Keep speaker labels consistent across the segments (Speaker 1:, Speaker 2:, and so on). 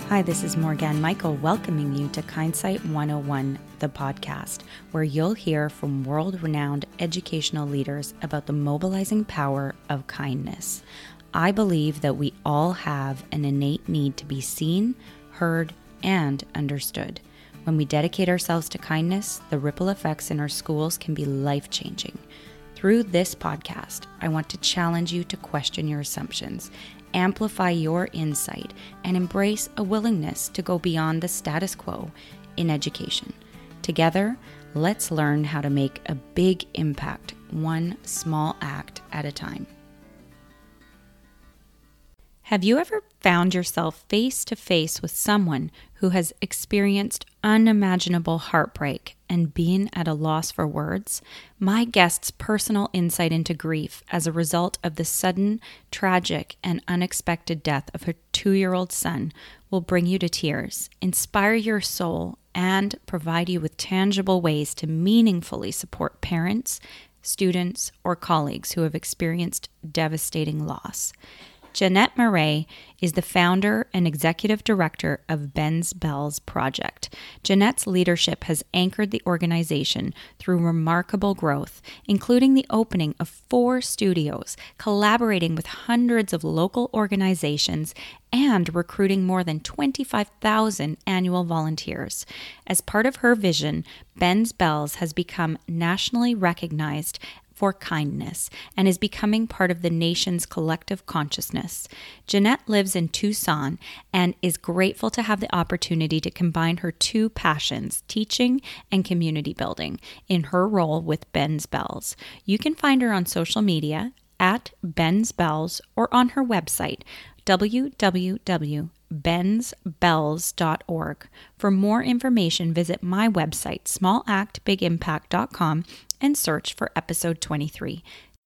Speaker 1: Hi, this is Morgan Michael welcoming you to Kindsight 101, the podcast, where you'll hear from world-renowned educational leaders about the mobilizing power of kindness. I believe that we all have an innate need to be seen, heard, and understood. When we dedicate ourselves to kindness, the ripple effects in our schools can be life-changing. Through this podcast, I want to challenge you to question your assumptions, amplify your insight, and embrace a willingness to go beyond the status quo in education. Together, let's learn how to make a big impact, one small act at a time. Have you ever found yourself face to face with someone who has experienced unimaginable heartbreak and been at a loss for words? My guest's personal insight into grief as a result of the sudden, tragic, and unexpected death of her 2-year-old son will bring you to tears, inspire your soul, and provide you with tangible ways to meaningfully support parents, students, or colleagues who have experienced devastating loss. Jeanette Murray is the founder and executive director of Ben's Bells Project. Jeanette's leadership has anchored the organization through remarkable growth, including the opening of 4 studios, collaborating with hundreds of local organizations, and recruiting more than 25,000 annual volunteers. As part of her vision, Ben's Bells has become nationally recognized for kindness and is becoming part of the nation's collective consciousness. Jeanette lives in Tucson and is grateful to have the opportunity to combine her 2 passions, teaching and community building, in her role with Ben's Bells. You can find her on social media at Ben's Bells or on her website, www.bensbells.org. For more information, visit my website, smallactbigimpact.com, and search for episode 23.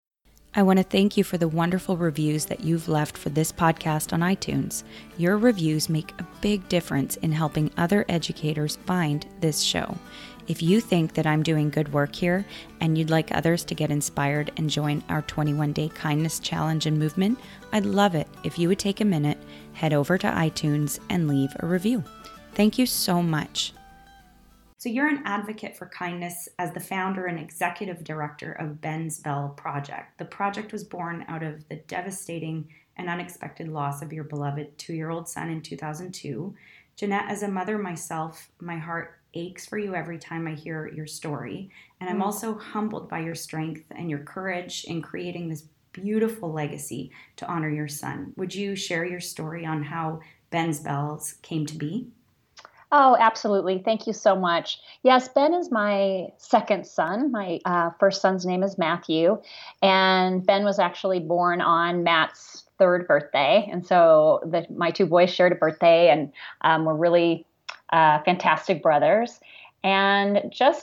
Speaker 1: I want to thank you for the wonderful reviews that you've left for this podcast on iTunes. Your reviews make a big difference in helping other educators find this show. If you think that I'm doing good work here and you'd like others to get inspired and join our 21-day kindness challenge and movement, I'd love it if you would take a minute, head over to iTunes, and leave a review. Thank you so much. So you're an advocate for kindness as the founder and executive director of Ben's Bell Project. The project was born out of the devastating and unexpected loss of your beloved 2-year-old son in 2002. Jeanette, as a mother myself, my heart aches for you every time I hear your story. And I'm also humbled by your strength and your courage in creating this beautiful legacy to honor your son. Would you share your story on how Ben's Bells came to be?
Speaker 2: Oh, absolutely. Thank you so much. Yes, Ben is my second son. My first son's name is Matthew, and Ben was actually born on Matt's 3rd birthday. And so my 2 boys shared a birthday, and were really fantastic brothers. And just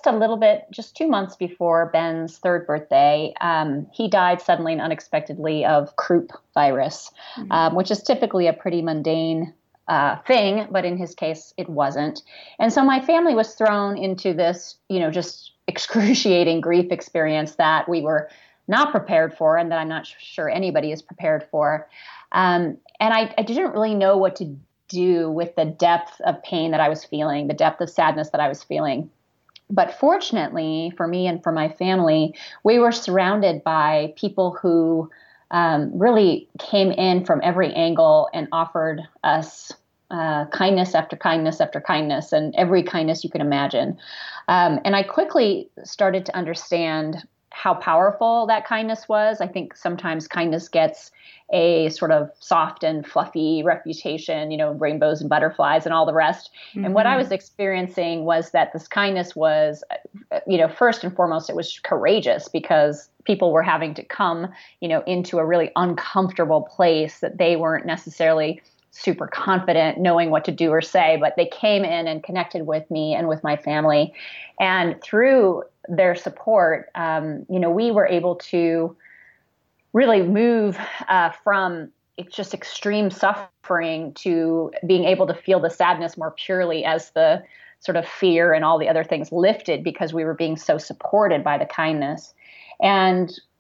Speaker 2: 2 months before Ben's 3rd birthday, he died suddenly and unexpectedly of croup virus, which is typically a pretty mundane thing, but in his case, it wasn't. And so my family was thrown into this, just excruciating grief experience that we were not prepared for, and that I'm not sure anybody is prepared for. And I didn't really know what to do with the depth of pain that I was feeling, the depth of sadness that I was feeling. But fortunately for me and for my family, we were surrounded by people who really came in from every angle and offered us kindness after kindness after kindness, and every kindness you can imagine. And I quickly started to understand how powerful that kindness was. I think sometimes kindness gets a sort of soft and fluffy reputation, rainbows and butterflies and all the rest. Mm-hmm. And what I was experiencing was that this kindness was, first and foremost, it was courageous, because people were having to come, into a really uncomfortable place that they weren't necessarily super confident knowing what to do or say, but they came in and connected with me and with my family. And through their support, we were able to really move from just extreme suffering to being able to feel the sadness more purely as the sort of fear and all the other things lifted, because we were being so supported by the kindness. And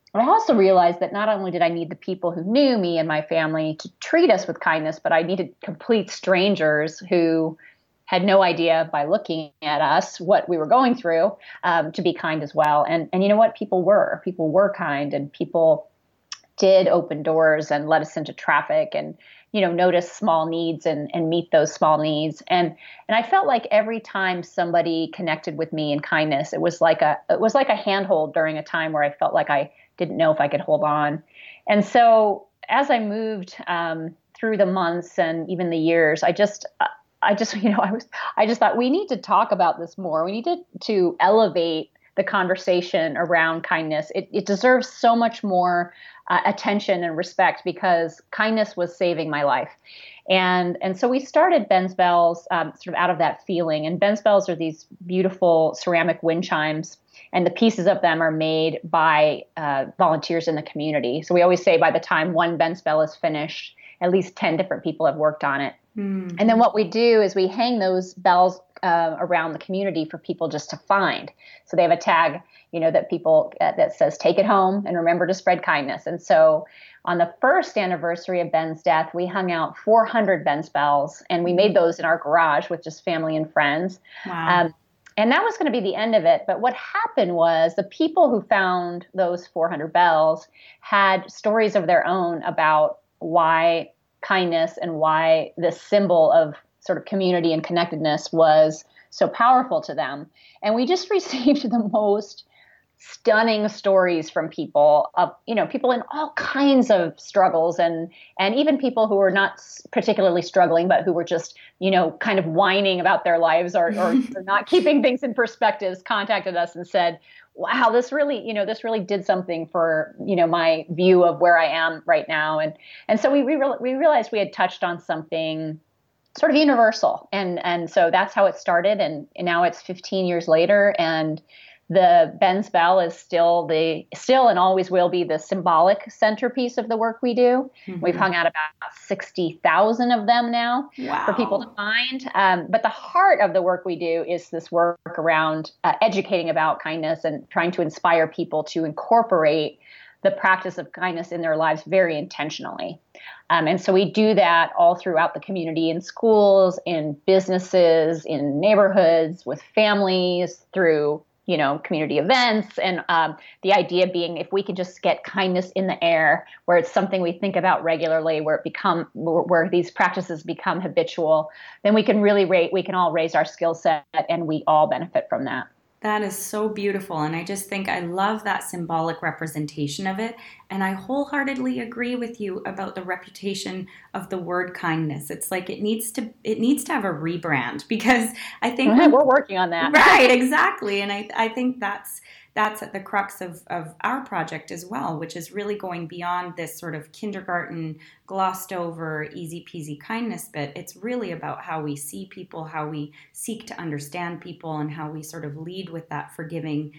Speaker 2: I also realized that not only did I need the people who knew me and my family to treat us with kindness, but I needed complete strangers who had no idea by looking at us what we were going through, to be kind as well. And you know what? People were kind, and people did open doors and let us into traffic, and notice small needs and meet those small needs. And I felt like every time somebody connected with me in kindness, it was like a handhold during a time where I felt like I didn't know if I could hold on. And so as I moved through the months and even the years, I just thought we need to talk about this more. We need to elevate the conversation around kindness. It deserves so much more attention and respect, because kindness was saving my life. And so we started Ben's Bells, sort of out of that feeling. And Ben's Bells are these beautiful ceramic wind chimes, and the pieces of them are made by volunteers in the community. So we always say by the time one Ben's Bell is finished, at least 10 different people have worked on it. Mm. And then what we do is we hang those bells around the community for people just to find. So they have a tag, that people that says "Take it home and remember to spread kindness." And so on the first anniversary of Ben's death, we hung out 400 Ben's bells, and we made those in our garage with just family and friends.
Speaker 1: Wow.
Speaker 2: And that was going to be the end of it. But what happened was the people who found those 400 bells had stories of their own about why kindness and why this symbol of sort of community and connectedness was so powerful to them. And we just received the most stunning stories from people of, people in all kinds of struggles, and even people who were not particularly struggling, but who were just, kind of whining about their lives or not keeping things in perspectives, contacted us and said, wow, this really did something for, my view of where I am right now. And so we realized we had touched on something sort of universal. And so that's how it started. And now it's 15 years later, and the Ben's Bell is still and always will be the symbolic centerpiece of the work we do. Mm-hmm. We've hung out about 60,000 of them now.
Speaker 1: Wow.
Speaker 2: For people to find. But the heart of the work we do is this work around educating about kindness and trying to inspire people to incorporate the practice of kindness in their lives very intentionally. And so we do that all throughout the community, in schools, in businesses, in neighborhoods, with families, through community events. And the idea being, if we can just get kindness in the air, where it's something we think about regularly, where these practices become habitual, then we can all raise our skill set, and we all benefit from that.
Speaker 1: That is so beautiful. And I just think I love that symbolic representation of it. And I wholeheartedly agree with you about the reputation of the word kindness. It's like it needs to have a rebrand, because I think
Speaker 2: we're working on that.
Speaker 1: Right, exactly. And I think that's at the crux of our project as well, which is really going beyond this sort of kindergarten, glossed over, easy peasy kindness bit. It's really about how we see people, how we seek to understand people, and how we sort of lead with that forgiving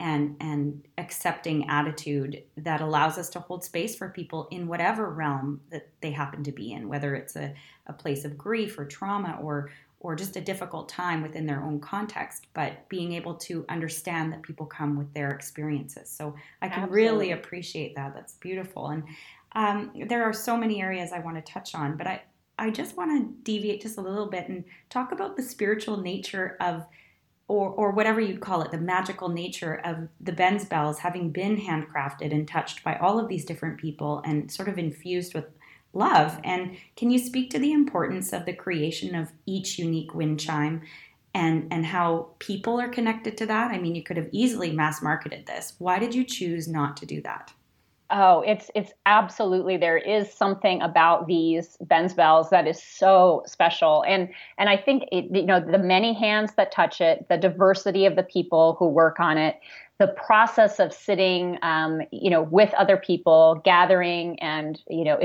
Speaker 1: and accepting attitude that allows us to hold space for people in whatever realm that they happen to be in, whether it's a place of grief or trauma or just a difficult time within their own context, but being able to understand that people come with their experiences. So I can really appreciate that. That's beautiful. And there are so many areas I want to touch on, but I just want to deviate just a little bit and talk about the spiritual nature of, or whatever you'd call it, the magical nature of the Ben's Bells having been handcrafted and touched by all of these different people and sort of infused with love. And can you speak to the importance of the creation of each unique wind chime and how people are connected to that? I mean, you could have easily mass marketed this. Why did you choose not to do that?
Speaker 2: Oh, it's absolutely, there is something about these Ben's Bells that is so special. And I think the many hands that touch it, the diversity of the people who work on it, the process of sitting, with other people, gathering, and,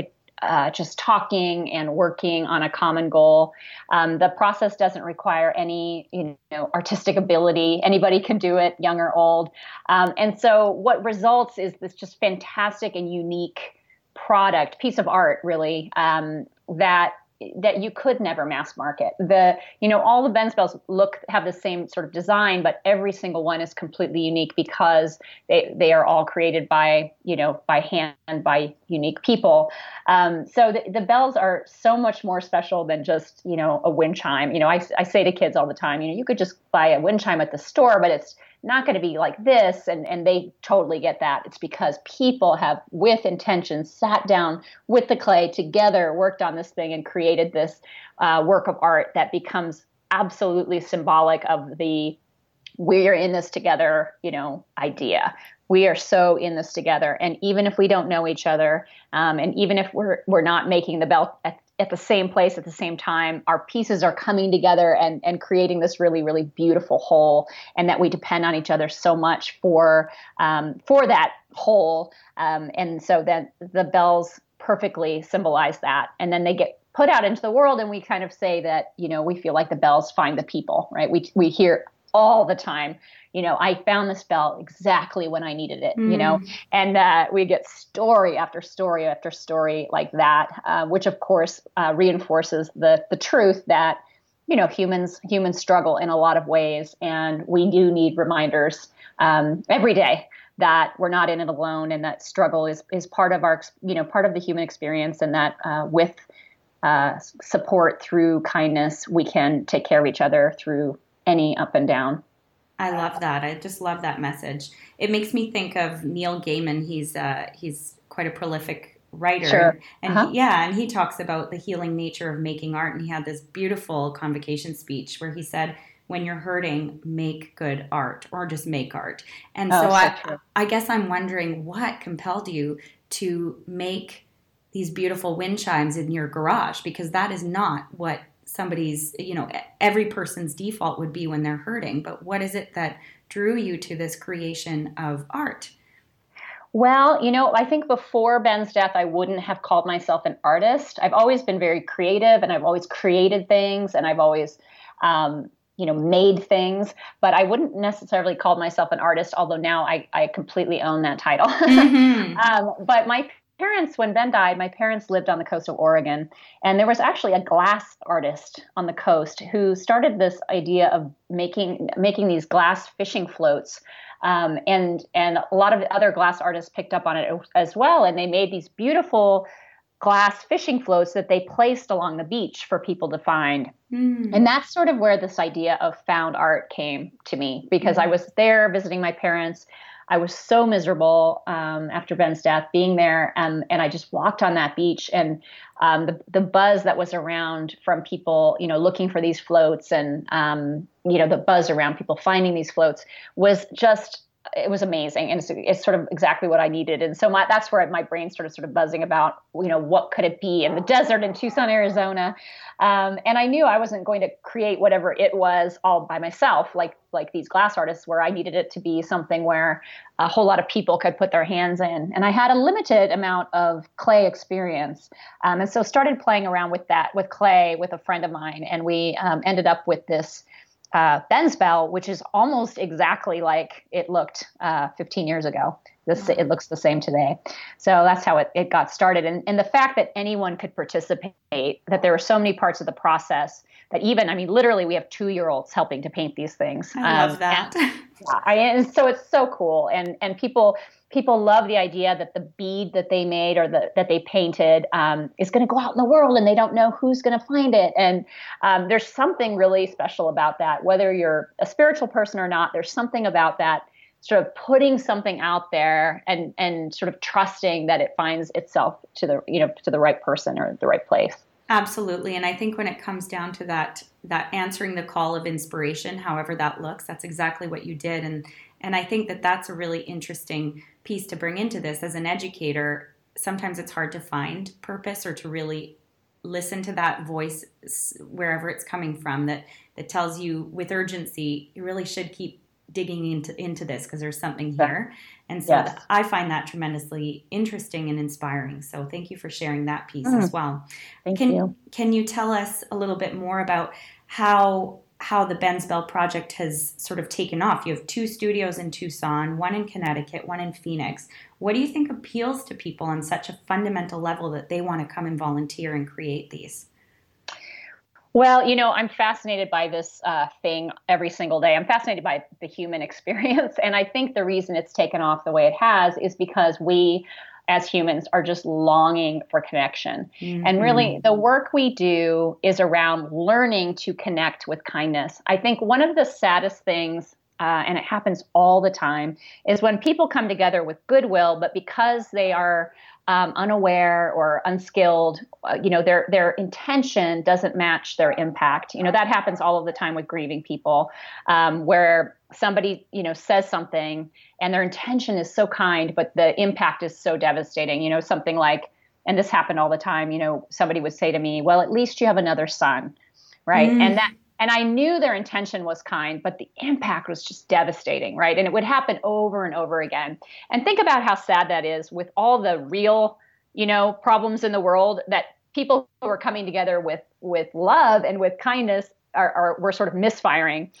Speaker 2: just talking and working on a common goal. The process doesn't require any, artistic ability. Anybody can do it, young or old. And so what results is this just fantastic and unique piece of art, really, that that you could never mass market. All the Ben's bells have the same sort of design, but every single one is completely unique because they are all created by hand by unique people. So the bells are so much more special than just a wind chime. I say to kids all the time, you could just buy a wind chime at the store, but it's not going to be like this. And they totally get that. It's because people have, with intention, sat down with the clay together, worked on this thing, and created this work of art that becomes absolutely symbolic of the we're in this together, idea. We are so in this together. And even if we don't know each other, and even if we're not making the bell at the same place at the same time, our pieces are coming together and creating this really, really beautiful whole, and that we depend on each other so much for that whole. And so then the bells perfectly symbolize that. And then they get put out into the world, and we kind of say that, we feel like the bells find the people, right? We hear all the time, I found this bell exactly when I needed it, and we get story after story after story like that, which of course reinforces the truth that, humans struggle in a lot of ways, and we do need reminders every day that we're not in it alone, and that struggle is part of our, part of the human experience, and that with support through kindness, we can take care of each other through any up and down.
Speaker 1: I love that. I just love that message. It makes me think of Neil Gaiman. He's quite a prolific writer.
Speaker 2: Sure.
Speaker 1: And he talks about the healing nature of making art. And he had this beautiful convocation speech where he said, when you're hurting, make good art, or just make art. And I guess I'm wondering, what compelled you to make these beautiful wind chimes in your garage? Because that is not what somebody's, every person's default would be when they're hurting. But what is it that drew you to this creation of art?
Speaker 2: Well, I think before Ben's death, I wouldn't have called myself an artist. I've always been very creative, and I've always created things, and I've always, made things, but I wouldn't necessarily call myself an artist, although now I completely own that title. Mm-hmm. But my parents, when Ben died, my parents lived on the coast of Oregon, and there was actually a glass artist on the coast who started this idea of making these glass fishing floats. And a lot of other glass artists picked up on it as well, and they made these beautiful glass fishing floats that they placed along the beach for people to find. Mm. And that's sort of where this idea of found art came to me, because I was there visiting my parents. I was so miserable after Ben's death, being there, and I just walked on that beach, and the buzz that was around from people, looking for these floats, and the buzz around people finding these floats was just, it was amazing, and it's sort of exactly what I needed. And so that's where my brain started sort of buzzing about, what could it be in the desert in Tucson, Arizona. And I knew I wasn't going to create whatever it was all by myself, like these glass artists, where I needed it to be something where a whole lot of people could put their hands in. And I had a limited amount of clay experience. And so started playing around with clay with a friend of mine. And we ended up with this Ben's bell, which is almost exactly like it looked 15 years ago. It looks the same today. So that's how it got started. And the fact that anyone could participate, that there were so many parts of the process that literally we have 2-year-olds helping to paint these things.
Speaker 1: I love that.
Speaker 2: And so it's so cool. And people love the idea that the bead that they made or that they painted is going to go out in the world, and they don't know who's going to find it. And there's something really special about that. Whether you're a spiritual person or not, there's something about that, sort of putting something out there and sort of trusting that it finds itself to the right person or the right place.
Speaker 1: Absolutely. And I think when it comes down to that answering the call of inspiration, however that looks, that's exactly what you did. And I think that that's a really interesting piece to bring into this. As an educator, sometimes it's hard to find purpose, or to really listen to that voice wherever it's coming from, that tells you with urgency, you really should keep digging into this, because there's something here. And so yes. I find that tremendously interesting and inspiring. So thank you for sharing that piece as well.
Speaker 2: Thank you.
Speaker 1: Can you tell us a little bit more about how the Ben's Bell project has sort of taken off? You have 2 studios in Tucson, 1 in Connecticut, 1 in Phoenix. What do you think appeals to people on such a fundamental level that they want to come and volunteer and create these?
Speaker 2: Well, I'm fascinated by this thing every single day. I'm fascinated by the human experience. And I think the reason it's taken off the way it has is because we, as humans, are just longing for connection. And really, the work we do is around learning to connect with kindness. I think one of the saddest things, and it happens all the time, is when people come together with goodwill, but because they are unaware or unskilled, their intention doesn't match their impact. That happens all of the time with grieving people, where somebody, says something and their intention is so kind, but the impact is so devastating. Something like, and this happened all the time. Somebody would say to me, "Well, at least you have another son," right? And I knew their intention was kind, but the impact was just devastating, right? And it would happen over and over again. And think about how sad that is with all the real, problems in the world, that people who are coming together with love and with kindness we're sort of misfiring.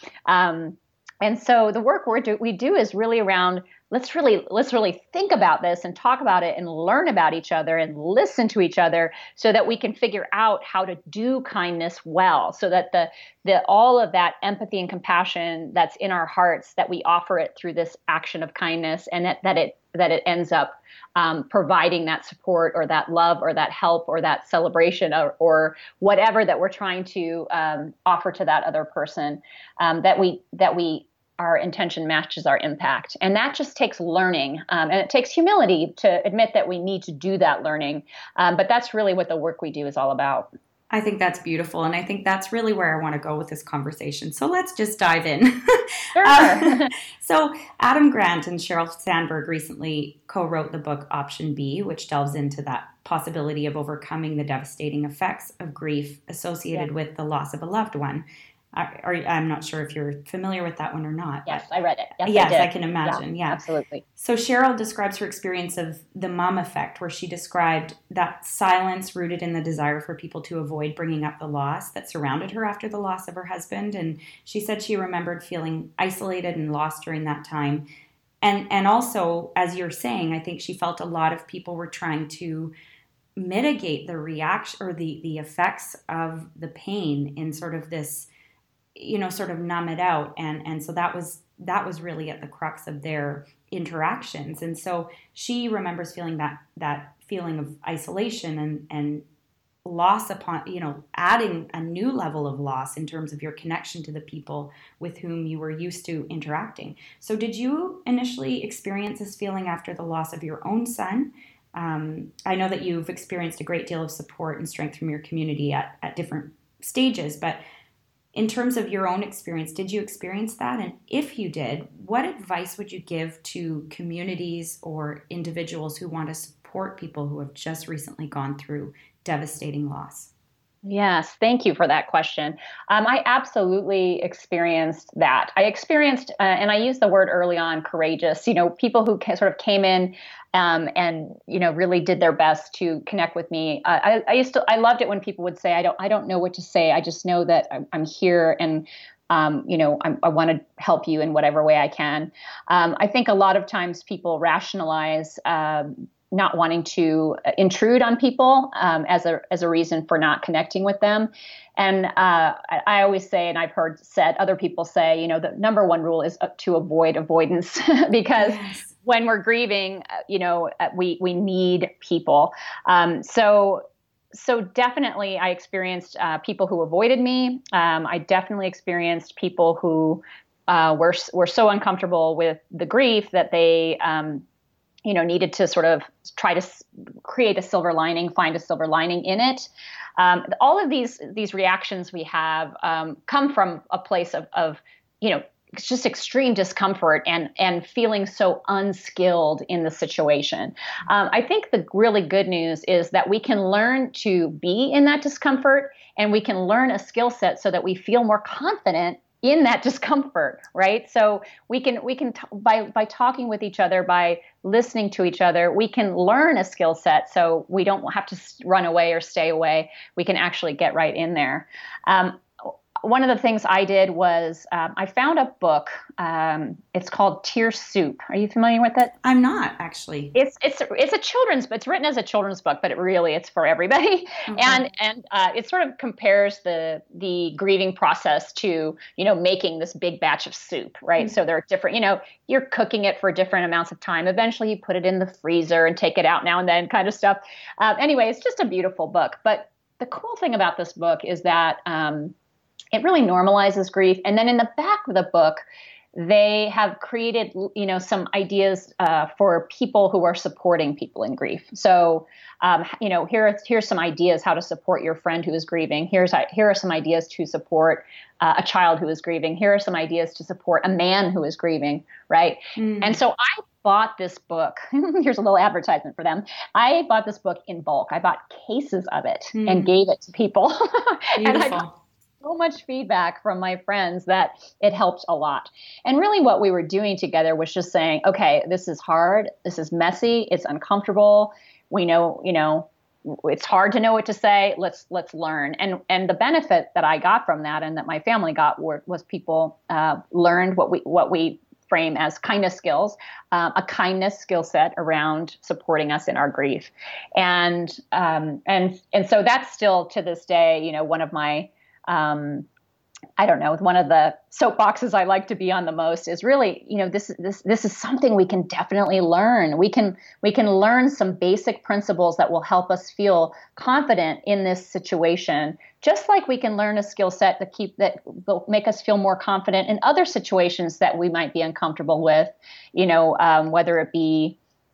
Speaker 2: And so the work we do is really around, let's really think about this and talk about it and learn about each other and listen to each other so that we can figure out how to do kindness well, so that the all of that empathy and compassion that's in our hearts, that we offer it through this action of kindness, and that it ends up providing that support or that love or that help or that celebration or whatever that we're trying to offer to that other person, that we our intention matches our impact. And that just takes learning. And it takes humility to admit that we need to do that learning. But that's really what the work we do is all about.
Speaker 1: I think that's beautiful. And I think that's really where I want to go with this conversation. So let's just dive in.
Speaker 2: Sure.
Speaker 1: So Adam Grant and Sheryl Sandberg recently co-wrote the book Option B, which delves into that possibility of overcoming the devastating effects of grief associated with the loss of a loved one. I'm not sure if you're familiar with that one or not.
Speaker 2: Yes, I read it.
Speaker 1: Yes, I can imagine. Yeah,
Speaker 2: absolutely.
Speaker 1: So Sheryl describes her experience of the mom effect, where she described that silence rooted in the desire for people to avoid bringing up the loss that surrounded her after the loss of her husband. And she said she remembered feeling isolated and lost during that time. And also, as you're saying, I think she felt a lot of people were trying to mitigate the reaction or the effects of the pain in sort of this, sort of numb it out. And so that was really at the crux of their interactions. And so she remembers feeling that feeling of isolation and loss upon, adding a new level of loss in terms of your connection to the people with whom you were used to interacting. So did you initially experience this feeling after the loss of your own son? I know that you've experienced a great deal of support and strength from your community at different stages, but in terms of your own experience, did you experience that? And if you did, what advice would you give to communities or individuals who want to support people who have just recently gone through devastating loss?
Speaker 2: Yes, thank you for that question. I absolutely experienced that. I experienced, and I used the word early on, courageous, people who sort of came in and really did their best to connect with me. I loved it when people would say, I don't know what to say. I just know that I'm here and I want to help you in whatever way I can. I think a lot of times people rationalize not wanting to intrude on people as a reason for not connecting with them. And I always say, and I've heard other people say, the number one rule is to avoid avoidance because when we're grieving, we need people. So definitely I experienced people who avoided me. I definitely experienced people who were so uncomfortable with the grief that they needed to sort of try to create a silver lining, find a silver lining in it. All of these reactions we have come from a place of it's just extreme discomfort and feeling so unskilled in the situation. I think the really good news is that we can learn to be in that discomfort, and we can learn a skill set so that we feel more confident in that discomfort, right? So we can by talking with each other, by listening to each other, we can learn a skill set so we don't have to run away or stay away. We can actually get right in there. one of the things I did was I found a book. It's called Tear Soup. Are you familiar with it?
Speaker 1: I'm not actually.
Speaker 2: It's a children's, but it's written as a children's book, but it's for everybody.
Speaker 1: Okay.
Speaker 2: And it sort of compares the grieving process to making this big batch of soup, right? Mm-hmm. So there are different, you're cooking it for different amounts of time. Eventually, you put it in the freezer and take it out now and then, kind of stuff. Anyway, it's just a beautiful book. But the cool thing about this book is that it really normalizes grief. And then in the back of the book, they have created, some ideas for people who are supporting people in grief. So, here's some ideas how to support your friend who is grieving. Here are some ideas to support a child who is grieving. Here are some ideas to support a man who is grieving, right? Mm. And so I bought this book. Here's a little advertisement for them. I bought this book in bulk. I bought cases of it and gave it to people.
Speaker 1: Beautiful.
Speaker 2: So much feedback from my friends that it helped a lot. And really what we were doing together was just saying, okay, this is hard. This is messy. It's uncomfortable. We know, it's hard to know what to say. Let's learn. And the benefit that I got from that and that my family got was people learned what we frame as kindness skills, a kindness skill set around supporting us in our grief. And so that's still to this day, one of my one of the soapboxes I like to be on the most is really, this is something we can definitely learn. We can learn some basic principles that will help us feel confident in this situation, just like we can learn a skill set that will make us feel more confident in other situations that we might be uncomfortable with, whether it be,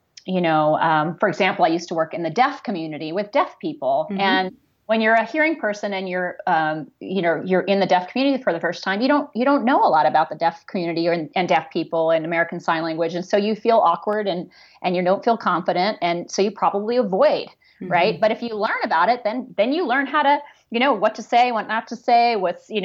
Speaker 2: for example, I used to work in the deaf community with deaf people. Mm-hmm. And when you're a hearing person and you're in the deaf community for the first time, you don't know a lot about the deaf community and deaf people and American Sign Language, and so you feel awkward and you don't feel confident, and so you probably avoid, mm-hmm. right? But if you learn about it, then you learn how to what to say, what not to say,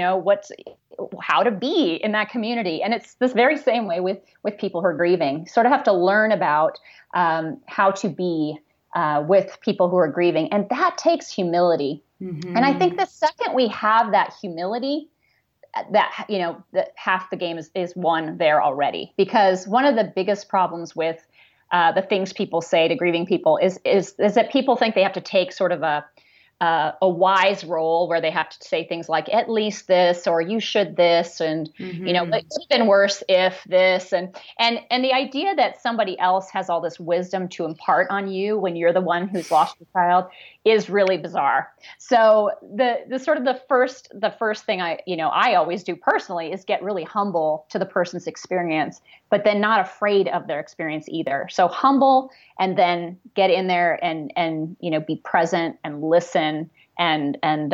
Speaker 2: how to be in that community, and it's this very same way with people who are grieving. You sort of have to learn about how to be with people who are grieving. And that takes humility. Mm-hmm. And I think the second we have that humility, that half the game is won there already. Because one of the biggest problems with the things people say to grieving people is that people think they have to take sort of a wise role where they have to say things like, at least this, or you should this, and, mm-hmm. It would have been worse if this, and the idea that somebody else has all this wisdom to impart on you when you're the one who's lost your child is really bizarre. So the first thing I always do personally is get really humble to the person's experience, but then not afraid of their experience either. So humble, and then get in there and be present and listen and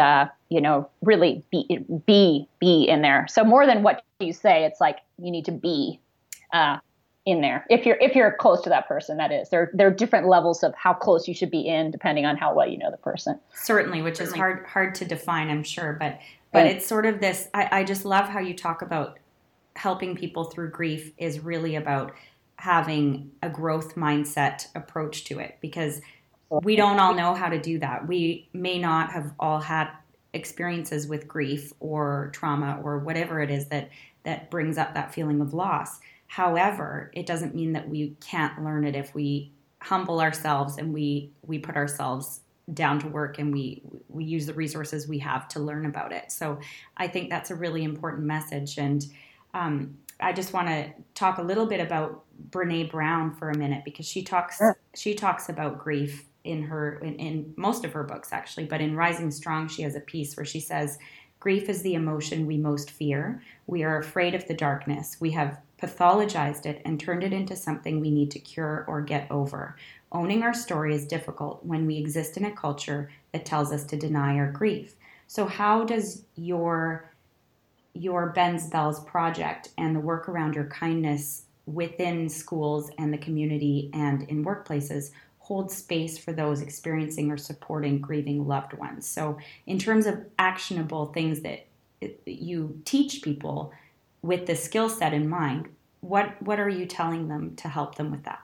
Speaker 2: really be in there. So more than what you say, it's like you need to be in there. If you're close to that person, that is. There are different levels of how close you should be in, depending on how well you know the person.
Speaker 1: Certainly, which is hard to define, I'm sure. But it's sort of this. I just love how you talk about helping people through grief is really about having a growth mindset approach to it, because we don't all know how to do that. We may not have all had experiences with grief or trauma or whatever it is that brings up that feeling of loss. However, it doesn't mean that we can't learn it if we humble ourselves and we put ourselves down to work and we use the resources we have to learn about it. So I think that's a really important message. And I just want to talk a little bit about Brené Brown for a minute, because she talks about grief in most of her books, actually, but in Rising Strong, she has a piece where she says, grief is the emotion we most fear. We are afraid of the darkness. We have pathologized it and turned it into something we need to cure or get over. Owning our story is difficult when we exist in a culture that tells us to deny our grief. So how does your Ben's Bells project and the work around your kindness within schools and the community and in workplaces hold space for those experiencing or supporting grieving loved ones? So in terms of actionable things that you teach people with the skill set in mind, what are you telling them to help them with that?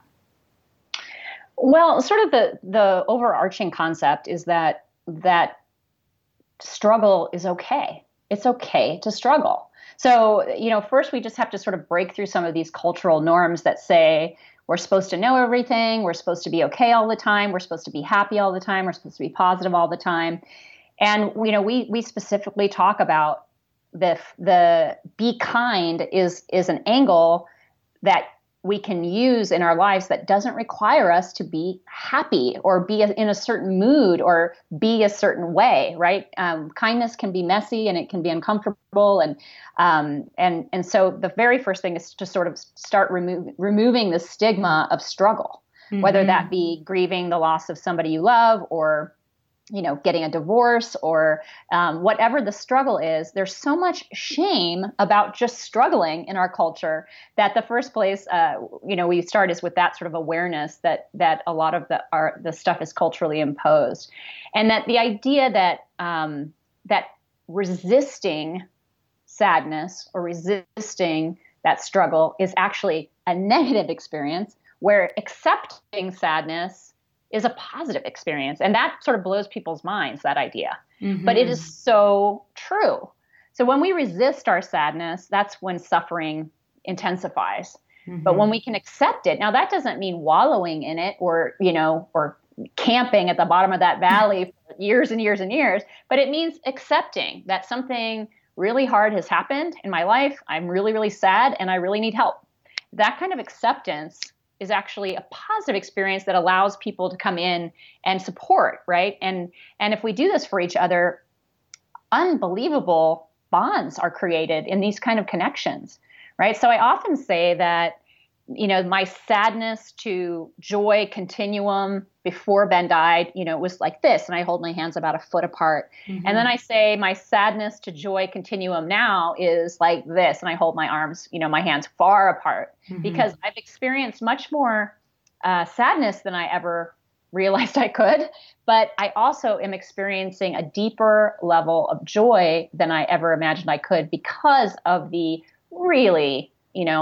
Speaker 2: Well, sort of the overarching concept is that struggle is okay. It's okay to struggle. So, first we just have to sort of break through some of these cultural norms that say we're supposed to know everything, we're supposed to be okay all the time, we're supposed to be happy all the time, we're supposed to be positive all the time. And we specifically talk about the be kind is an angle that we can use in our lives that doesn't require us to be happy or be in a certain mood or be a certain way, right? Kindness can be messy and it can be uncomfortable, and so the very first thing is to sort of start removing the stigma of struggle, whether that be grieving the loss of somebody you love or getting a divorce or whatever the struggle is. There's so much shame about just struggling in our culture that the first place, we start is with that sort of awareness that a lot of the stuff is culturally imposed, and that the idea that that resisting sadness or resisting that struggle is actually a negative experience, where accepting sadness is a positive experience. And that sort of blows people's minds, that idea. But it is so true. So when we resist our sadness, that's when suffering intensifies. But when we can accept it, now that doesn't mean wallowing in it or camping at the bottom of that valley for years and years and years, but it means accepting that something really hard has happened in my life. I'm really, really sad and I really need help. That kind of acceptance is actually a positive experience that allows people to come in and support, right? And if we do this for each other, unbelievable bonds are created in these kind of connections, right? So I often say that, my sadness to joy continuum before Ben died, was like this, and I hold my hands about a foot apart. And then I say my sadness to joy continuum now is like this, and I hold my arms, my hands far apart, because I've experienced much more sadness than I ever realized I could, but I also am experiencing a deeper level of joy than I ever imagined I could because of the really,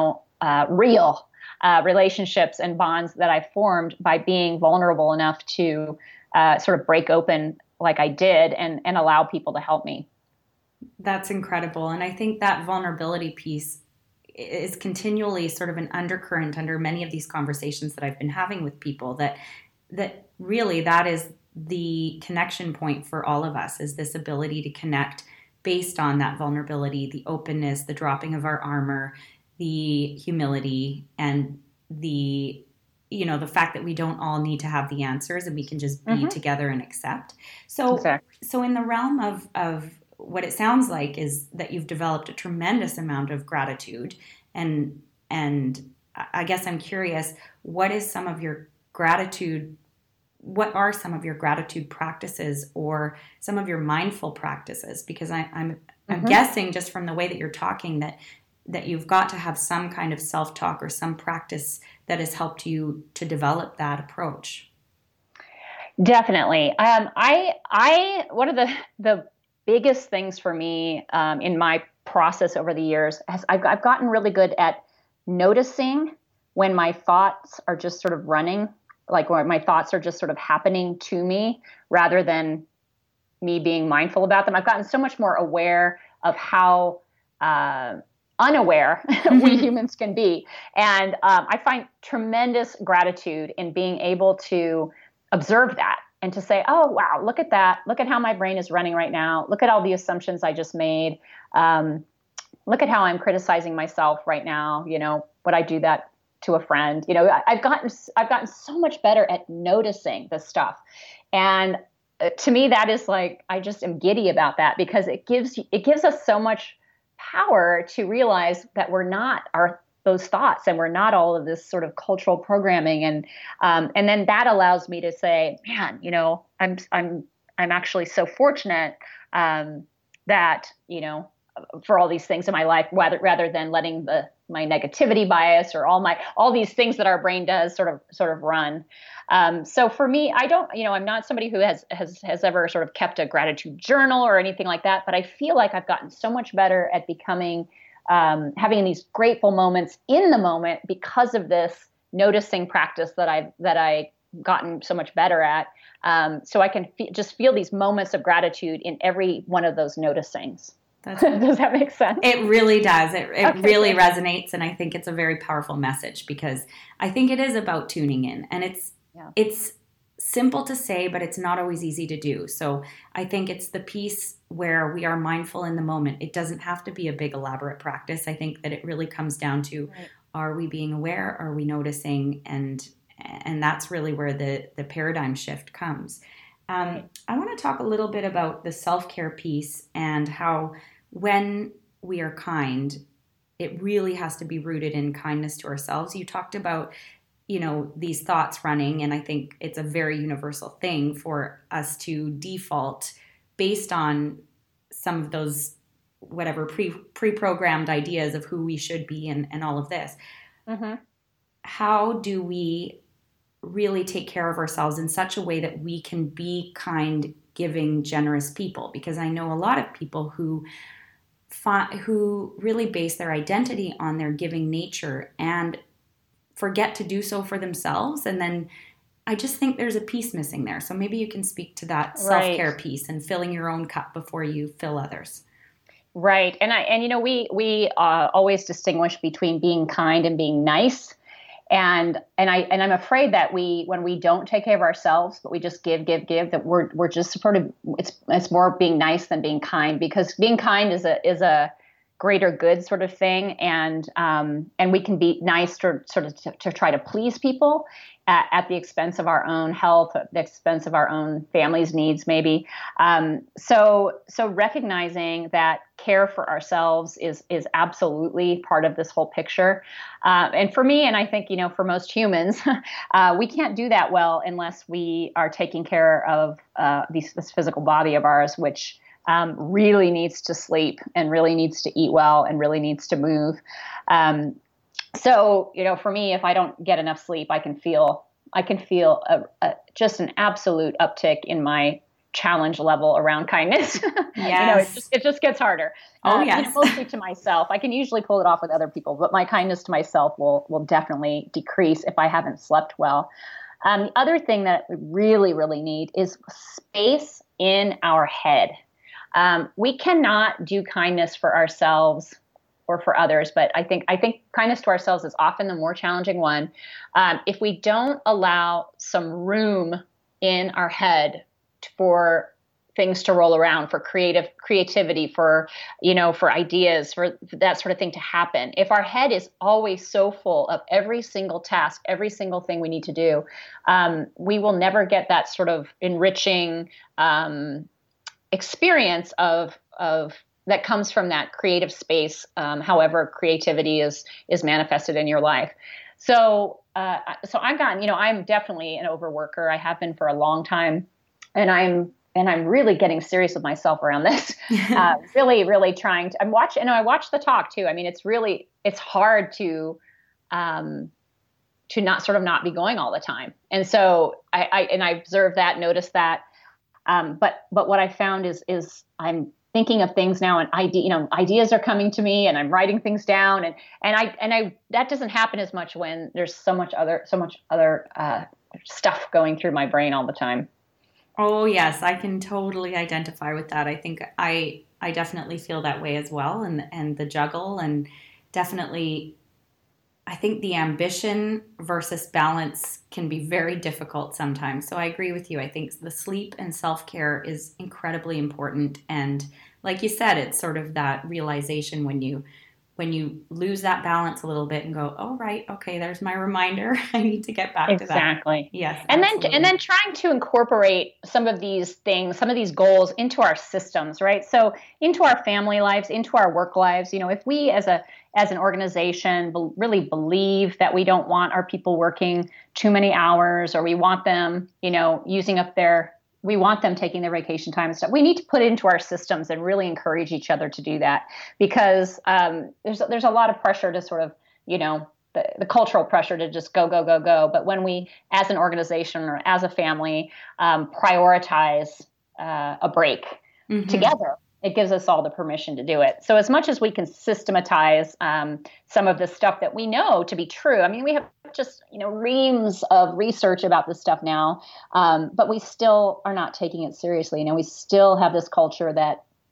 Speaker 2: real relationships and bonds that I formed by being vulnerable enough to sort of break open like I did and allow people to help me.
Speaker 1: That's incredible. And I think that vulnerability piece is continually sort of an undercurrent under many of these conversations that I've been having with people, that really that is the connection point for all of us, is this ability to connect based on that vulnerability, the openness, the dropping of our armor, the humility, and the fact that we don't all need to have the answers and we can just be together and accept. So,
Speaker 2: exactly.
Speaker 1: So in the realm of what it sounds like is that you've developed a tremendous amount of gratitude, and I guess I'm curious, what are some of your gratitude practices or some of your mindful practices? Because I'm guessing just from the way that you're talking that you've got to have some kind of self-talk or some practice that has helped you to develop that approach.
Speaker 2: Definitely. I one of the biggest things for me in my process over the years I've gotten really good at noticing when my thoughts are just sort of running, like when my thoughts are just sort of happening to me rather than me being mindful about them. I've gotten so much more aware of how unaware we humans can be. And I find tremendous gratitude in being able to observe that and to say, oh, wow, look at that. Look at how my brain is running right now. Look at all the assumptions I just made. Look at how I'm criticizing myself right now. Would I do that to a friend? I've gotten so much better at noticing this stuff. And to me, that is like, I just am giddy about that, because it gives us so much power to realize that we're not those thoughts, and we're not all of this sort of cultural programming, and then that allows me to say, man, I'm actually so fortunate that for all these things in my life, rather than letting my negativity bias or all these things that our brain does sort of run. So for me, I'm not somebody who has ever sort of kept a gratitude journal or anything like that, but I feel like I've gotten so much better at becoming, having these grateful moments in the moment because of this noticing practice that I've gotten so much better at. So I can just feel these moments of gratitude in every one of those noticings. Does that make sense?
Speaker 1: It really does. It okay, really good. Resonates, and I think it's a very powerful message because I think it is about tuning in, and it's simple to say, but it's not always easy to do. So I think it's the piece where we are mindful in the moment. It doesn't have to be a big elaborate practice. I think that it really comes down to, right. Are we being aware? Are we noticing? And that's really where the paradigm shift comes. Right. I want to talk a little bit about the self-care piece and how when we are kind, it really has to be rooted in kindness to ourselves. You talked about, these thoughts running, and I think it's a very universal thing for us to default based on some of those whatever pre-programmed ideas of who we should be and all of this. Mm-hmm. How do we really take care of ourselves in such a way that we can be kind, giving, generous people? Because I know a lot of people who really base their identity on their giving nature and forget to do so for themselves. And then I just think there's a piece missing there. So maybe you can speak to that self-care piece and filling your own cup before you fill others.
Speaker 2: Right. And we always distinguish between being kind and being nice. And I'm afraid that when we don't take care of ourselves, but we just give, that we're just sort of, it's more being nice than being kind, because being kind is a greater good sort of thing. And we can be nice to try to please people at the expense of our own health, at the expense of our own family's needs, maybe. So recognizing that care for ourselves is absolutely part of this whole picture. And for me, and I think, for most humans, we can't do that well unless we are taking care of this physical body of ours, which really needs to sleep and really needs to eat well and really needs to move. So, for me, if I don't get enough sleep, I can feel just an absolute uptick in my challenge level around kindness.
Speaker 1: Yes.
Speaker 2: It just gets harder.
Speaker 1: Oh, yes.
Speaker 2: Mostly to myself. I can usually pull it off with other people, but my kindness to myself will definitely decrease if I haven't slept well. The other thing that we really, really need is space in our head. We cannot do kindness for ourselves or for others, but I think kindness to ourselves is often the more challenging one. If we don't allow some room in our head for things to roll around, for creativity, for ideas, for that sort of thing to happen. If our head is always so full of every single task, every single thing we need to do, we will never get that sort of enriching experience of that comes from that creative space, however creativity is manifested in your life. So I've gotten, I'm definitely an overworker. I have been for a long time, and I'm really getting serious with myself around this. Really, really trying to. I watch the talk too. I mean, it's hard to not be going all the time. And so I observe that, notice that. But what I found is I'm thinking of things now, and ideas are coming to me, and I'm writing things down, and I that doesn't happen as much when there's so much other stuff going through my brain all the time.
Speaker 1: Oh yes, I can totally identify with that. I think I definitely feel that way as well, and the juggle, and definitely I think the ambition versus balance can be very difficult sometimes. So I agree with you. I think the sleep and self-care is incredibly important. And like you said, it's sort of that realization when you lose that balance a little bit and go, oh, right, okay, there's my reminder. I need to get back to that.
Speaker 2: Exactly.
Speaker 1: Yes.
Speaker 2: And then trying to incorporate some of these things, some of these goals into our systems, right? So into our family lives, into our work lives. If we as an organization really believe that we don't want our people working too many hours, or we want them, we want them taking their vacation time and stuff, we need to put it into our systems and really encourage each other to do that, because there's a lot of pressure to sort of, the cultural pressure to just go. But when we, as an organization or as a family, prioritize a break together, it gives us all the permission to do it. So as much as we can systematize some of the stuff that we know to be true, I mean, we have just, reams of research about this stuff now, but we still are not taking it seriously. We still have this culture that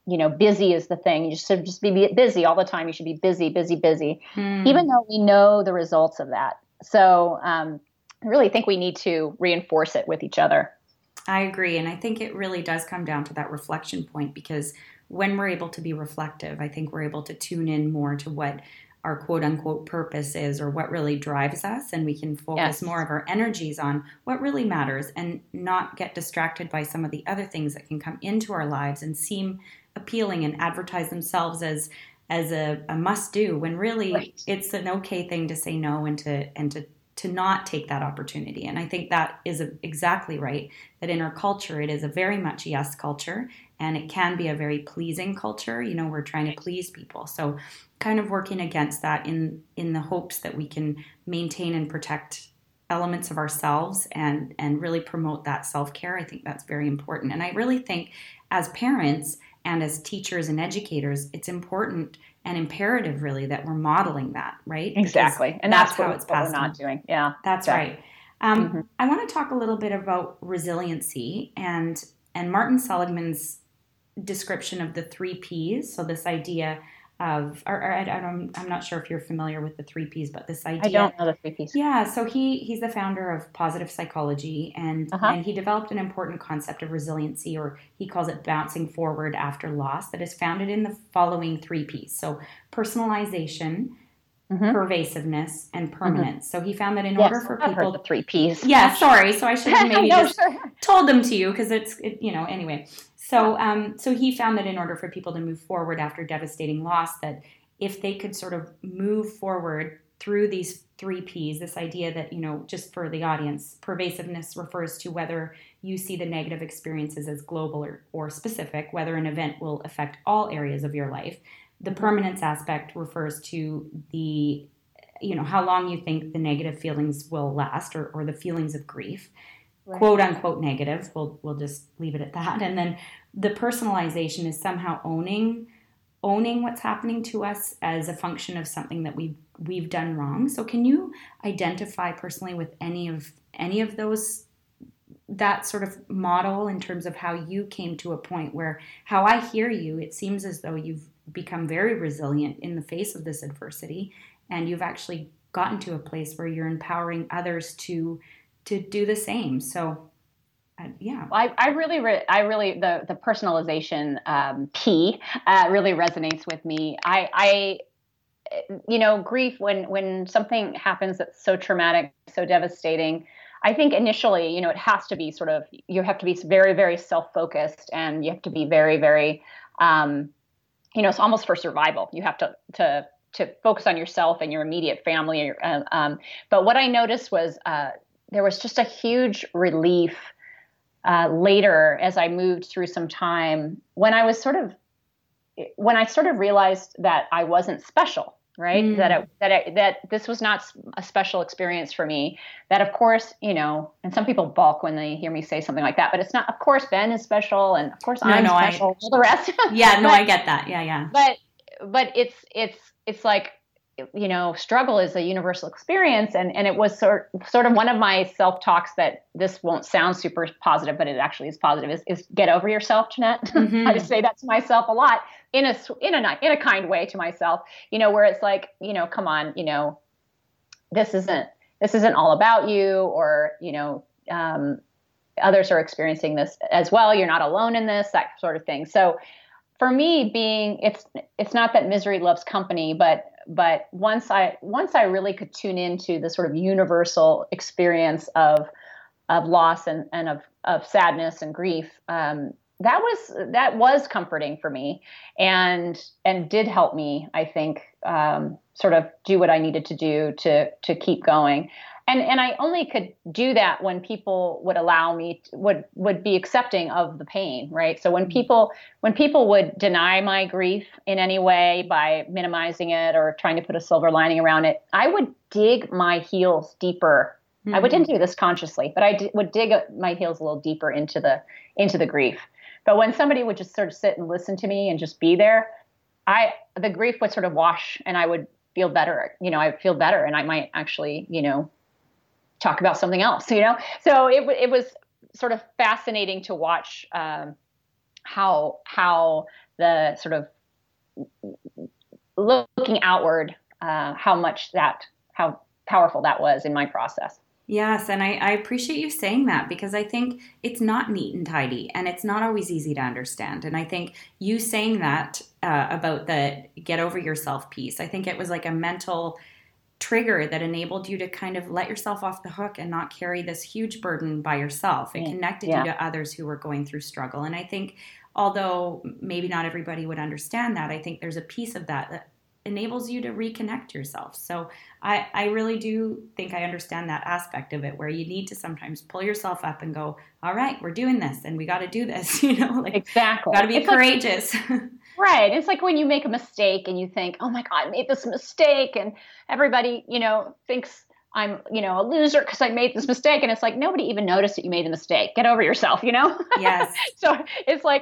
Speaker 2: busy is the thing. You should just be busy all the time. You should be busy, busy, busy, even though we know the results of that. So I really think we need to reinforce it with each other.
Speaker 1: I agree. And I think it really does come down to that reflection point, because when we're able to be reflective, I think we're able to tune in more to what our quote unquote purpose is, or what really drives us. And we can focus more of our energies on what really matters and not get distracted by some of the other things that can come into our lives and seem appealing and advertise themselves as a must do, when really it's an okay thing to say no and to not take that opportunity. And I think that is exactly right, that in our culture, it is a very much yes culture, and it can be a very pleasing culture. We're trying to please people. So kind of working against that in the hopes that we can maintain and protect elements of ourselves and really promote that self-care. I think that's very important. And I really think as parents and as teachers and educators, it's important and imperative really that we're modeling that, right?
Speaker 2: Exactly.
Speaker 1: Because
Speaker 2: and that's
Speaker 1: how it's passed
Speaker 2: we're not doing. Yeah.
Speaker 1: That's
Speaker 2: exactly.
Speaker 1: right. I want to talk a little bit about resiliency and Martin Seligman's description of the 3 Ps. So this idea of, I'm not sure if you're familiar with the 3 Ps, but this idea.
Speaker 2: I don't know the 3 Ps.
Speaker 1: Yeah, so he's the founder of positive psychology, and he developed an important concept of resiliency, or he calls it bouncing forward after loss, that is founded in the following 3 Ps. So personalization, pervasiveness, and permanence. So he found that in order for people,
Speaker 2: I've heard the 3 Ps.
Speaker 1: Yeah, sorry. So I should have maybe told them to you, because anyway. So he found that in order for people to move forward after devastating loss, that if they could sort of move forward through these 3 Ps, this idea that, just for the audience, pervasiveness refers to whether you see the negative experiences as global or specific, whether an event will affect all areas of your life. The permanence aspect refers to the, how long you think the negative feelings will last, or the feelings of grief. Right. Quote unquote negative. We'll just leave it at that. And then the personalization is somehow owning what's happening to us as a function of something that we've done wrong. So can you identify personally with any of those, that sort of model, in terms of how you came to a point where, how I hear you, it seems as though you've become very resilient in the face of this adversity, and you've actually gotten to a place where you're empowering others to do the same. So, yeah.
Speaker 2: I really the personalization P really resonates with me. I grief, when something happens that's so traumatic, so devastating, I think initially, it has to be you have to be very, very self-focused, and you have to be very, very, it's almost for survival. You have to focus on yourself and your immediate family. But what I noticed was there was just a huge relief later, as I moved through some time, when I sort of realized that I wasn't special, right? That this was not a special experience for me. That, of course, and some people balk when they hear me say something like that, but it's not. Of course, Ben is special, and of course I'm special. All the rest.
Speaker 1: Yeah, no, I get that. Yeah.
Speaker 2: But it's like, struggle is a universal experience. And it was sort of one of my self-talks, that this won't sound super positive, but it actually is positive, is get over yourself, Jeanette. I just say that to myself a lot in a kind way to myself, where it's like, come on, this isn't all about you, or, others are experiencing this as well. You're not alone in this, that sort of thing. So for me, it's not that misery loves company, but once I really could tune into the sort of universal experience of loss and of sadness and grief, that was comforting for me, and did help me, I think, sort of do what I needed to do to keep going. And I only could do that when people would allow me, would be accepting of the pain, right? So when people would deny my grief in any way by minimizing it or trying to put a silver lining around it, I would dig my heels deeper. Mm-hmm. I didn't do this consciously, but I would dig my heels a little deeper into the grief. But when somebody would just sort of sit and listen to me and just be there, the grief would sort of wash, and I would feel better. I'd feel better, and I might actually, talk about something else, So it was sort of fascinating to watch how the sort of looking outward, how powerful that was in my process.
Speaker 1: Yes, and I appreciate you saying that because I think it's not neat and tidy and it's not always easy to understand. And I think you saying that about the get over yourself piece, I think it was like a mental trigger that enabled you to kind of let yourself off the hook and not carry this huge burden by yourself. It connected you to others who were going through struggle. And I think although maybe not everybody would understand that, I think there's a piece of that enables you to reconnect yourself. So I really do think I understand that aspect of it where you need to sometimes pull yourself up and go, all right, we're doing this and we got to do this, like
Speaker 2: exactly.
Speaker 1: Got to be courageous.
Speaker 2: Like, right. It's like when you make a mistake and you think, oh my God, I made this mistake and everybody, thinks I'm, a loser because I made this mistake. And it's like, nobody even noticed that you made a mistake. Get over yourself,
Speaker 1: Yes.
Speaker 2: So it's like,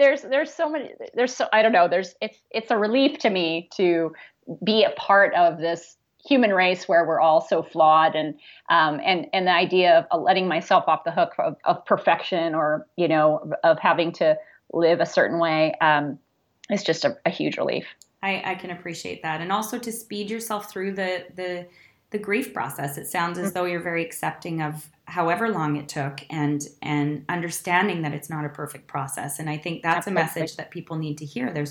Speaker 2: I don't know, it's a relief to me to be a part of this human race where we're all so flawed and the idea of letting myself off the hook of perfection or, of having to live a certain way, is just a huge relief.
Speaker 1: I can appreciate that. And also to speed yourself through the grief process. It sounds as though you're very accepting of however long it took and understanding that it's not a perfect process. And I think that's a message that people need to hear. There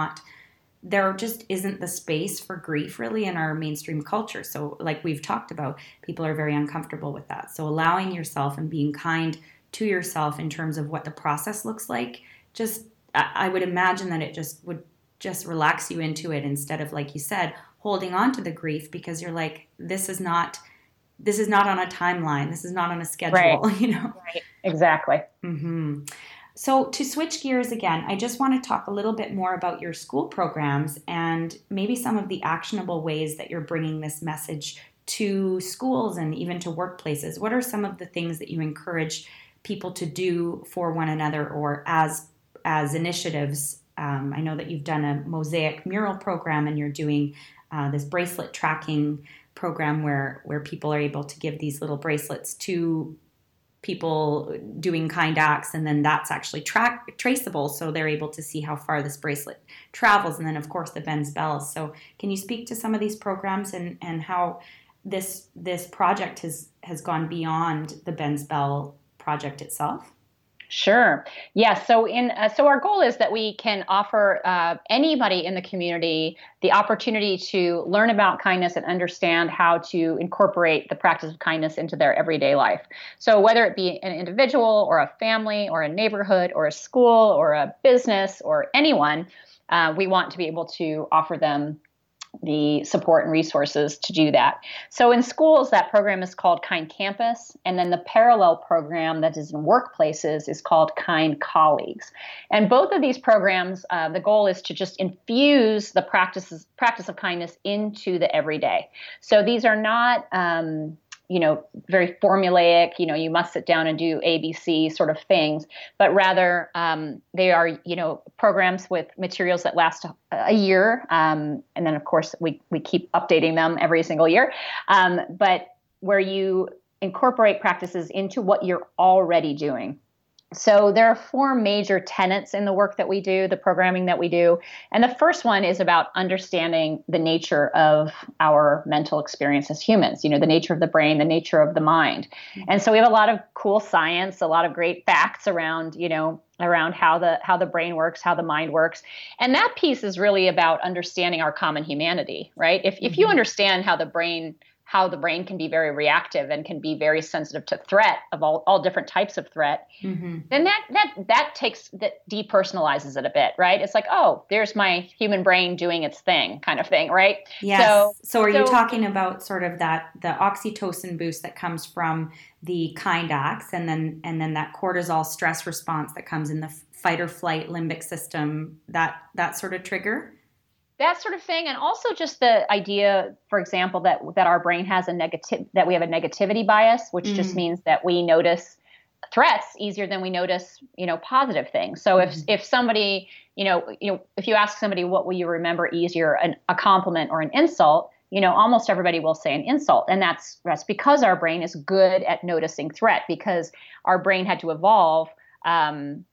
Speaker 1: just isn't the space for grief really in our mainstream culture. So like we've talked about, people are very uncomfortable with that. So allowing yourself and being kind to yourself in terms of what the process looks like, I would imagine that it would relax you into it instead of, like you said, holding on to the grief because you're like, this is not on a timeline. This is not on a schedule,
Speaker 2: Right. Exactly.
Speaker 1: Mm-hmm. So to switch gears again, I just want to talk a little bit more about your school programs and maybe some of the actionable ways that you're bringing this message to schools and even to workplaces. What are some of the things that you encourage people to do for one another or as initiatives? I know that you've done a mosaic mural program and you're doing this bracelet tracking program where people are able to give these little bracelets to people doing kind acts, and then that's actually traceable, so they're able to see how far this bracelet travels. And then, of course, the Ben's Bells. So can you speak to some of these programs and how this project has gone beyond the Ben's Bell project itself?
Speaker 2: Sure. Yeah. So our goal is that we can offer anybody in the community the opportunity to learn about kindness and understand how to incorporate the practice of kindness into their everyday life. So whether it be an individual or a family or a neighborhood or a school or a business or anyone, we want to be able to offer them the support and resources to do that. So in schools, that program is called Kind Campus. And then the parallel program that is in workplaces is called Kind Colleagues. And both of these programs, the goal is to just infuse the practice of kindness into the everyday. So these are not, very formulaic, you must sit down and do ABC sort of things, but rather they are, programs with materials that last a year. And then, of course, we keep updating them every single year. But where you incorporate practices into what you're already doing. So there are 4 major tenets in the work that we do, the programming that we do. And the first one is about understanding the nature of our mental experience as humans, the nature of the brain, the nature of the mind. Mm-hmm. And so we have a lot of cool science, a lot of great facts around how the brain works, how the mind works. And that piece is really about understanding our common humanity, right? If you understand how the brain can be very reactive and can be very sensitive to threat of all different types of threat, mm-hmm. then that depersonalizes it a bit, right? It's like, oh, there's my human brain doing its thing kind of thing, right?
Speaker 1: Yes. So are you talking about sort of the oxytocin boost that comes from the kind acts and then that cortisol stress response that comes in the fight or flight limbic system, that sort of trigger?
Speaker 2: That sort of thing. And also just the idea, for example, that our brain has that we have a negativity bias, which just means that we notice threats easier than we notice, positive things. So if somebody, if you ask somebody, what will you remember easier, a compliment or an insult, almost everybody will say an insult. And that's because our brain is good at noticing threat, because our brain had to evolve,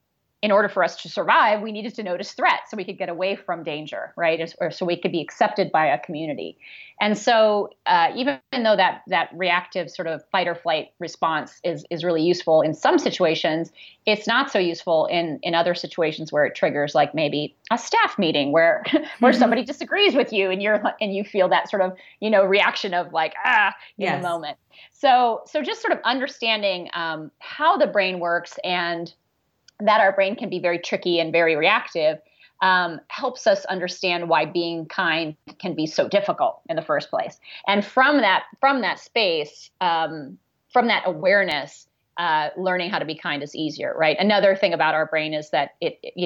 Speaker 2: in order for us to survive, we needed to notice threats so we could get away from danger, right? Or so we could be accepted by a community. And so even though that reactive sort of fight or flight response is really useful in some situations, it's not so useful in other situations where it triggers, like maybe a staff meeting where somebody disagrees with you and you feel that sort of, reaction of like, in the moment. So just sort of understanding how the brain works and that our brain can be very tricky and very reactive helps us understand why being kind can be so difficult in the first place. And from that space, from that awareness, learning how to be kind is easier, right? Another thing about our brain is that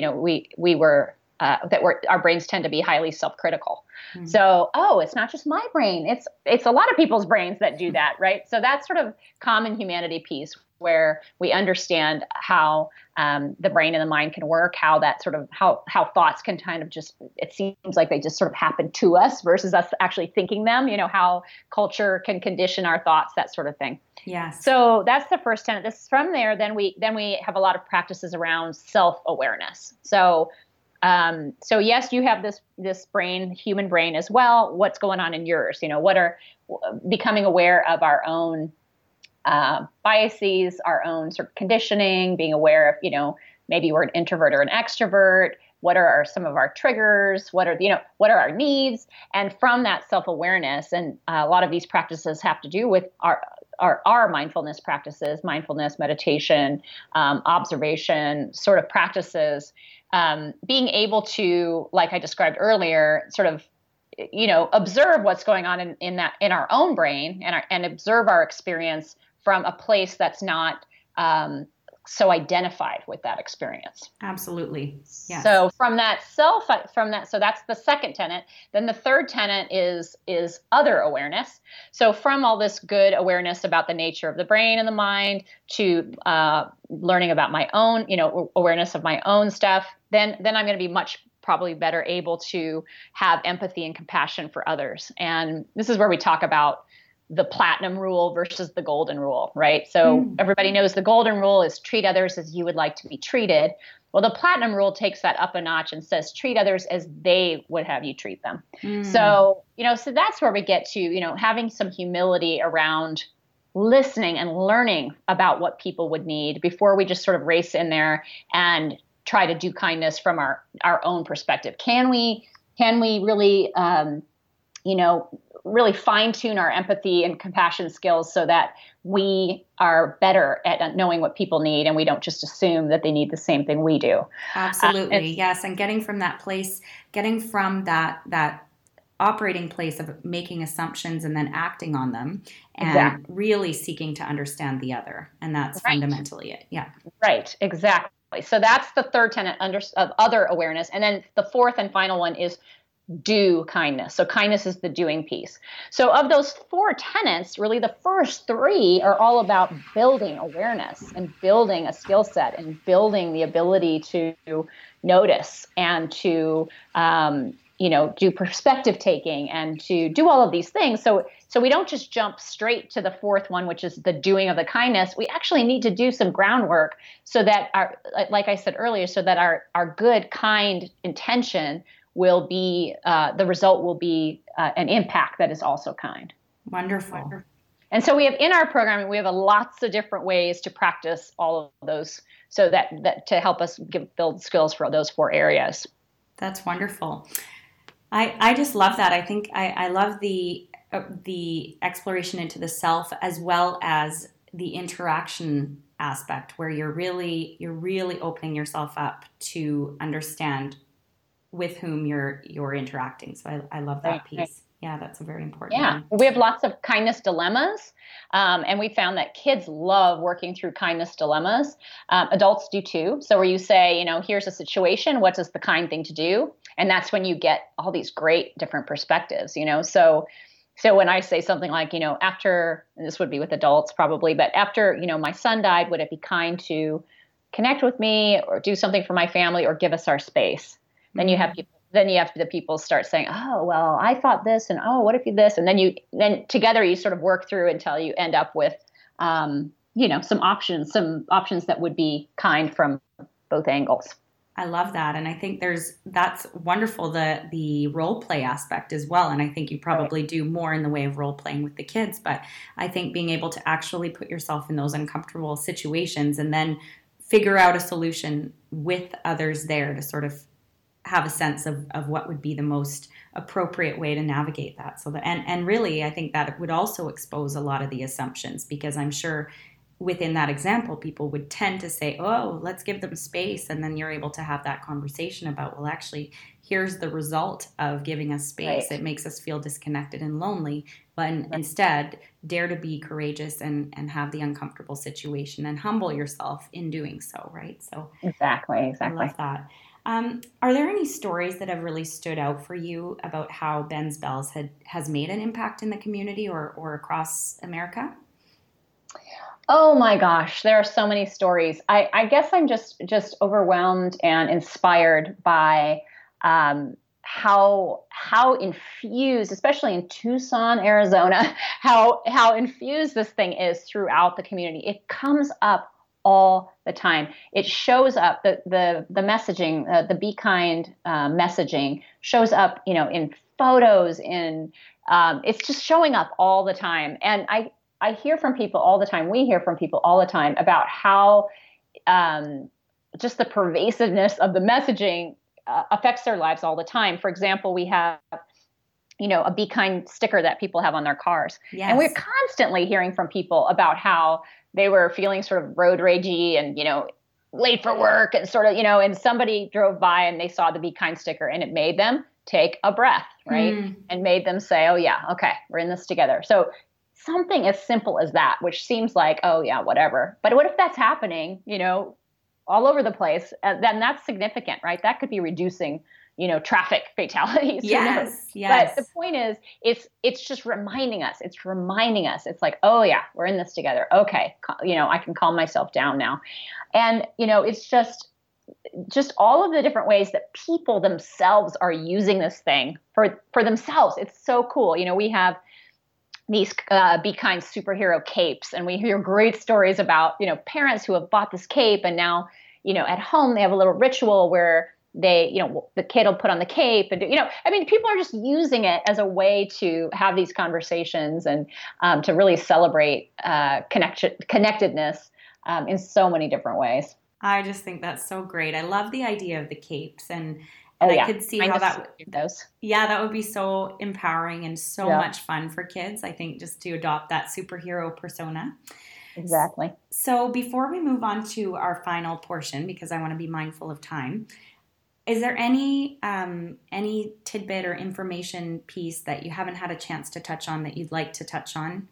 Speaker 2: our brains tend to be highly self-critical. Mm-hmm. So, it's not just my brain. It's a lot of people's brains that do that, right? So that's sort of common humanity piece where we understand how the brain and the mind can work, how that sort of how thoughts can kind of just, it seems like they just sort of happen to us versus us actually thinking them, how culture can condition our thoughts, that sort of thing.
Speaker 1: Yes.
Speaker 2: So that's the first tenet. From there, then we have a lot of practices around self-awareness. So yes, you have this brain, human brain as well. What's going on in yours? What are becoming aware of our own biases, our own sort of conditioning, being aware of, maybe we're an introvert or an extrovert. What are some of our triggers? What are our needs? And from that self-awareness, and a lot of these practices have to do with our mindfulness practices, mindfulness, meditation, observation sort of practices, being able to, like I described earlier, sort of, observe what's going on in our own brain and observe our experience from a place that's not so identified with that experience.
Speaker 1: Absolutely. Yes.
Speaker 2: So so that's the second tenet. Then the third tenet is other awareness. So from all this good awareness about the nature of the brain and the mind to learning about my own, awareness of my own stuff, then I'm going to be much probably better able to have empathy and compassion for others. And this is where we talk about the platinum rule versus the golden rule, right? So everybody knows the golden rule is treat others as you would like to be treated. Well, the platinum rule takes that up a notch and says treat others as they would have you treat them. So, so that's where we get to, having some humility around listening and learning about what people would need before we just sort of race in there and try to do kindness from our own perspective. Can we really, really fine tune our empathy and compassion skills so that we are better at knowing what people need and we don't just assume that they need the same thing we do.
Speaker 1: Absolutely. Yes. And getting from that operating place of making assumptions and then acting on them and really seeking to understand the other. And that's fundamentally it. Yeah.
Speaker 2: Right. Exactly. So that's the third tenet of other awareness. And then the fourth and final one is do kindness. So kindness is the doing piece. So of those four tenets, really the first three are all about building awareness and building a skill set and building the ability to notice and to, do perspective taking and to do all of these things. So we don't just jump straight to the fourth one, which is the doing of the kindness. We actually need to do some groundwork so that like I said earlier, so that our good, kind intention will be, the result will be an impact that is also kind.
Speaker 1: Wonderful.
Speaker 2: And so we have in our programming, we have lots of different ways to practice all of those so that to help us build skills for those four areas.
Speaker 1: That's wonderful. I just love that. I think I love the exploration into the self as well as the interaction aspect where you're really opening yourself up to understand with whom you're interacting. So I love that piece. Right. Yeah, that's a very important one.
Speaker 2: We have lots of kindness dilemmas, and we found that kids love working through kindness dilemmas. Adults do too. So where you say, here's a situation, what is the kind thing to do? And that's when you get all these great different perspectives, So when I say something like, after, and this would be with adults probably, but after, my son died, would it be kind to connect with me or do something for my family or give us our space? Then you have the people start saying, oh, well, I thought this, and oh, what if you this? And then together you sort of work through until you end up with, some options that would be kind from both angles.
Speaker 1: I love that. And I think that's wonderful, the role play aspect as well. And I think you probably do more in the way of role playing with the kids, but I think being able to actually put yourself in those uncomfortable situations and then figure out a solution with others there to sort of have a sense of what would be the most appropriate way to navigate that. So and really, I think that it would also expose a lot of the assumptions, because I'm sure within that example, people would tend to say, oh, let's give them space. And then you're able to have that conversation about, well, actually, here's the result of giving us space. Right. It makes us feel disconnected and lonely. But instead, dare to be courageous and have the uncomfortable situation and humble yourself in doing so, right? So
Speaker 2: Exactly.
Speaker 1: I love that. Are there any stories that have really stood out for you about how Ben's Bells has made an impact in the community or across America?
Speaker 2: Oh my gosh, there are so many stories. I guess I'm just overwhelmed and inspired by how infused, especially in Tucson, Arizona, how infused this thing is throughout the community. It comes up all the time. It shows up, the messaging, the Be Kind messaging shows up, in photos, it's just showing up all the time. And I hear from people all the time. We hear from people all the time about how just the pervasiveness of the messaging affects their lives all the time. For example, we have, a Be Kind sticker that people have on their cars. Yes. And we're constantly hearing from people about how they were feeling sort of road ragey and, late for work and sort of, and somebody drove by and they saw the Be Kind sticker and it made them take a breath, right? And made them say, oh yeah, okay, we're in this together. So something as simple as that, which seems like, oh yeah, whatever. But what if that's happening, all over the place? Then that's significant, right? That could be reducing, traffic fatalities.
Speaker 1: Yes, yes.
Speaker 2: But the point is, it's just reminding us. It's reminding us. It's like, oh yeah, we're in this together. Okay, I can calm myself down now. And it's just all of the different ways that people themselves are using this thing for themselves. It's so cool. We have these Be Kind superhero capes, and we hear great stories about parents who have bought this cape, and now at home they have a little ritual where they the kid will put on the cape, and people are just using it as a way to have these conversations and to really celebrate connectedness in so many different ways.
Speaker 1: I just think that's so great. I love the idea of the capes, and I could see how that would be so empowering and so much fun for kids. I think just to adopt that superhero persona.
Speaker 2: Exactly.
Speaker 1: So before we move on to our final portion, because I want to be mindful of time, is there any tidbit or information piece that you haven't had a chance to touch on that you'd like to touch on?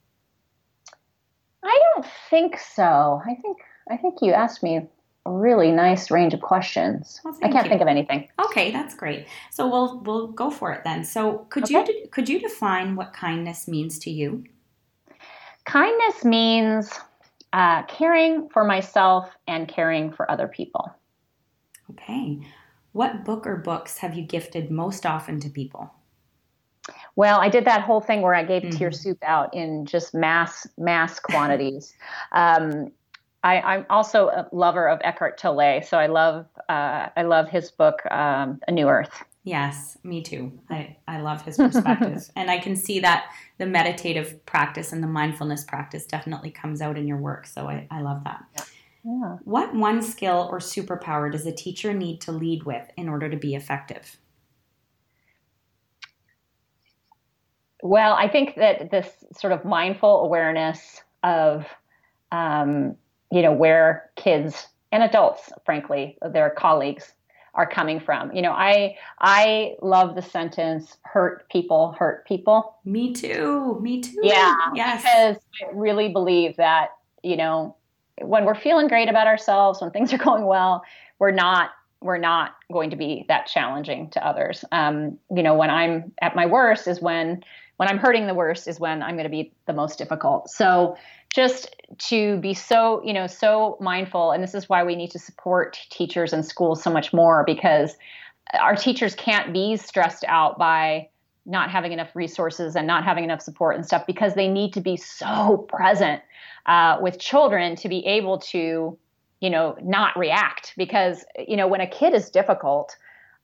Speaker 2: I don't think so. I think you asked me a really nice range of questions. Well, I can't think of anything.
Speaker 1: Okay, that's great. So we'll go for it then. So could you define what kindness means to you?
Speaker 2: Kindness means caring for myself and caring for other people.
Speaker 1: Okay. What book or books have you gifted most often to people?
Speaker 2: Well, I did that whole thing where I gave Tear Soup out in just mass quantities. I'm also a lover of Eckhart Tolle, so I love his book, A New Earth.
Speaker 1: Yes, me too. I love his perspective. And I can see that the meditative practice and the mindfulness practice definitely comes out in your work. So I love that.
Speaker 2: Yeah.
Speaker 1: What one skill or superpower does a teacher need to lead with in order to be effective?
Speaker 2: Well, I think that this sort of mindful awareness of, where kids and adults, frankly, their colleagues are coming from. I love the sentence, hurt people hurt people.
Speaker 1: Me too.
Speaker 2: Yeah.
Speaker 1: Yes.
Speaker 2: Because I really believe that, when we're feeling great about ourselves, when things are going well, we're not going to be that challenging to others. When I'm at my worst is when I'm hurting the worst is when I'm going to be the most difficult. So just to be so mindful. And this is why we need to support teachers and schools so much more, because our teachers can't be stressed out by not having enough resources and not having enough support and stuff, because they need to be so present with children to be able to, not react, because, when a kid is difficult,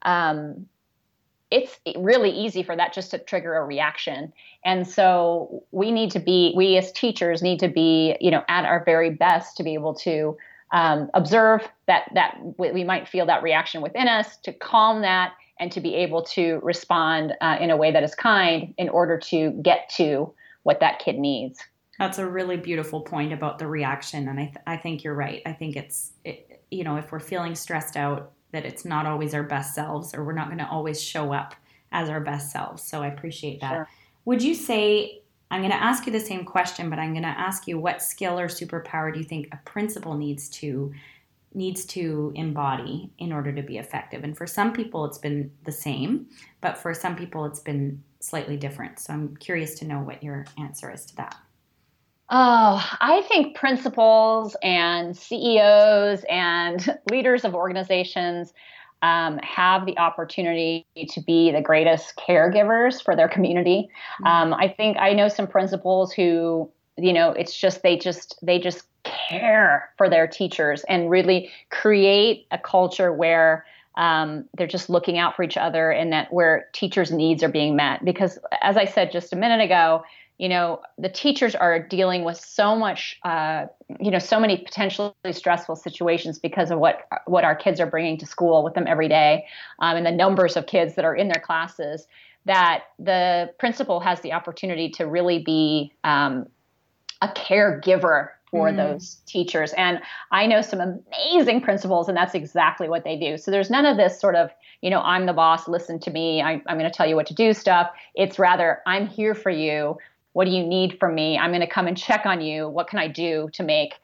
Speaker 2: it's really easy for that just to trigger a reaction. And so we as teachers need to be, at our very best to be able to observe that we might feel that reaction within us, to calm that, and to be able to respond in a way that is kind in order to get to what that kid needs.
Speaker 1: That's a really beautiful point about the reaction. And I think you're right. I think if we're feeling stressed out, that it's not always our best selves, or we're not going to always show up as our best selves. So I appreciate that. Sure. Would you say, I'm going to ask you the same question, but I'm going to ask you, what skill or superpower do you think a principal needs to embody in order to be effective? And for some people it's been the same, but for some people it's been slightly different. So I'm curious to know what your answer is to that.
Speaker 2: Oh, I think principals and CEOs and leaders of organizations have the opportunity to be the greatest caregivers for their community. I think I know some principals who, it's just they just care for their teachers and really create a culture where they're just looking out for each other, and that where teachers' needs are being met. Because, as I said just a minute ago, the teachers are dealing with so much, so many potentially stressful situations because of what our kids are bringing to school with them every day, and the numbers of kids that are in their classes, that the principal has the opportunity to really be a caregiver for those teachers. And I know some amazing principals, and that's exactly what they do. So there's none of this sort of, I'm the boss, listen to me, I'm going to tell you what to do stuff. It's rather, I'm here for you. What do you need from me? I'm going to come and check on you. What can I do to make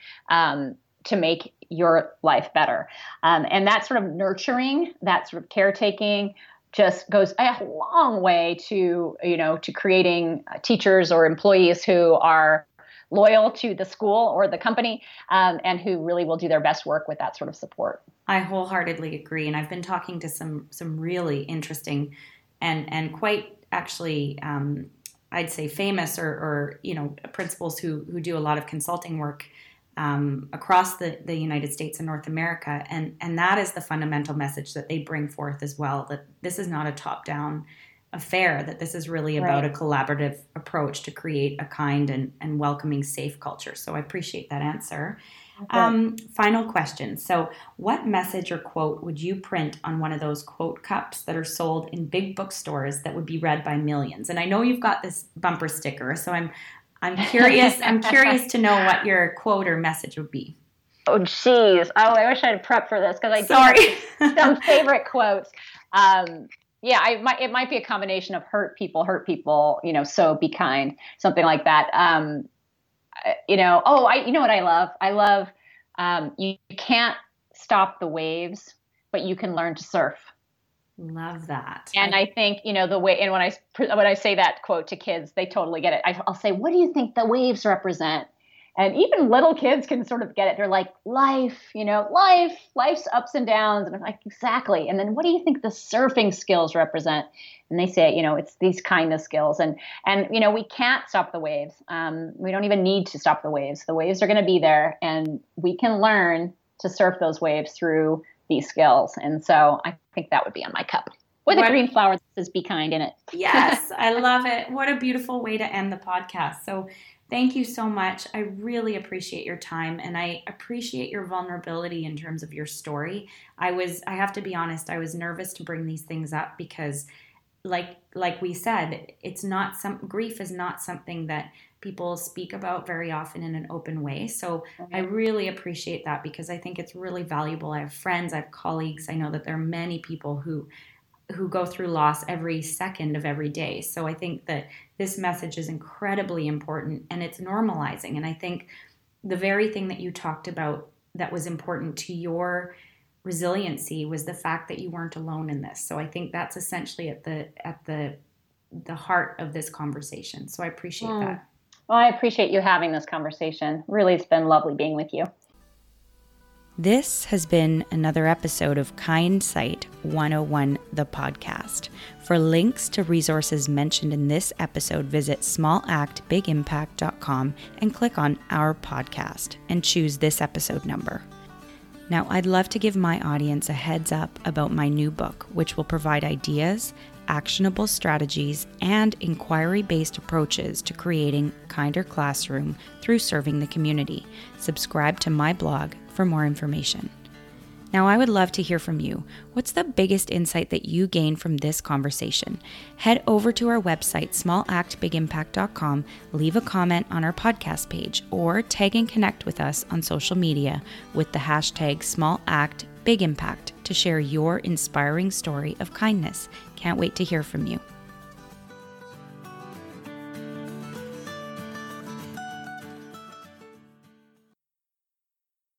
Speaker 2: your life better? And that sort of nurturing, that sort of caretaking, just goes a long way to creating teachers or employees who are loyal to the school or the company, and who really will do their best work with that sort of support.
Speaker 1: I wholeheartedly agree. And I've been talking to some really interesting and quite actually, I'd say famous or principals who do a lot of consulting work across the United States and North America. And that is the fundamental message that they bring forth as well, that this is not a top-down affair, that this is really about a collaborative approach to create a kind and welcoming, safe culture. So I appreciate that answer. Okay. Final question. So what message or quote would you print on one of those quote cups that are sold in big bookstores that would be read by millions? And I know you've got this bumper sticker, so I'm curious. I'm curious to know what your quote or message would be.
Speaker 2: Oh, geez. Oh, I wish I had prepped for this, because I do have some favorite quotes. It might be a combination of hurt people, so be kind, something like that. You know what I love? I love, you can't stop the waves, but you can learn to surf.
Speaker 1: Love that.
Speaker 2: And I think, the way, and when I say that quote to kids, they totally get it. I'll say, what do you think the waves represent? And even little kids can sort of get it. They're like, life's ups and downs. And I'm like, exactly. And then what do you think the surfing skills represent? And they say, it's these kindness skills. And we can't stop the waves. We don't even need to stop the waves. The waves are going to be there, and we can learn to surf those waves through these skills. And so I think that would be on my cup, with a green flower that says be kind in it.
Speaker 1: Yes, I love it. What a beautiful way to end the podcast. So thank you so much. I really appreciate your time, and I appreciate your vulnerability in terms of your story. I have to be honest, I was nervous to bring these things up because like we said, grief is not something that people speak about very often in an open way. So I really appreciate that, because I think it's really valuable. I have friends, I have colleagues. I know that there are many people who go through loss every second of every day. So I think that this message is incredibly important, and it's normalizing. And I think the very thing that you talked about that was important to your resiliency was the fact that you weren't alone in this. So I think that's essentially at the heart of this conversation. So I appreciate that.
Speaker 2: Well, I appreciate you having this conversation. Really, it's been lovely being with you.
Speaker 1: This has been another episode of Kindsight 101, the podcast. For links to resources mentioned in this episode, visit smallactbigimpact.com and click on our podcast and choose this episode number. Now, I'd love to give my audience a heads up about my new book, which will provide ideas, actionable strategies, and inquiry-based approaches to creating a kinder classroom through serving the community. Subscribe to my blog for more information. Now, I would love to hear from you. What's the biggest insight that you gained from this conversation? Head over to our website, smallactbigimpact.com, leave a comment on our podcast page, or tag and connect with us on social media with the hashtag SmallActBigImpact to share your inspiring story of kindness. Can't wait to hear from you.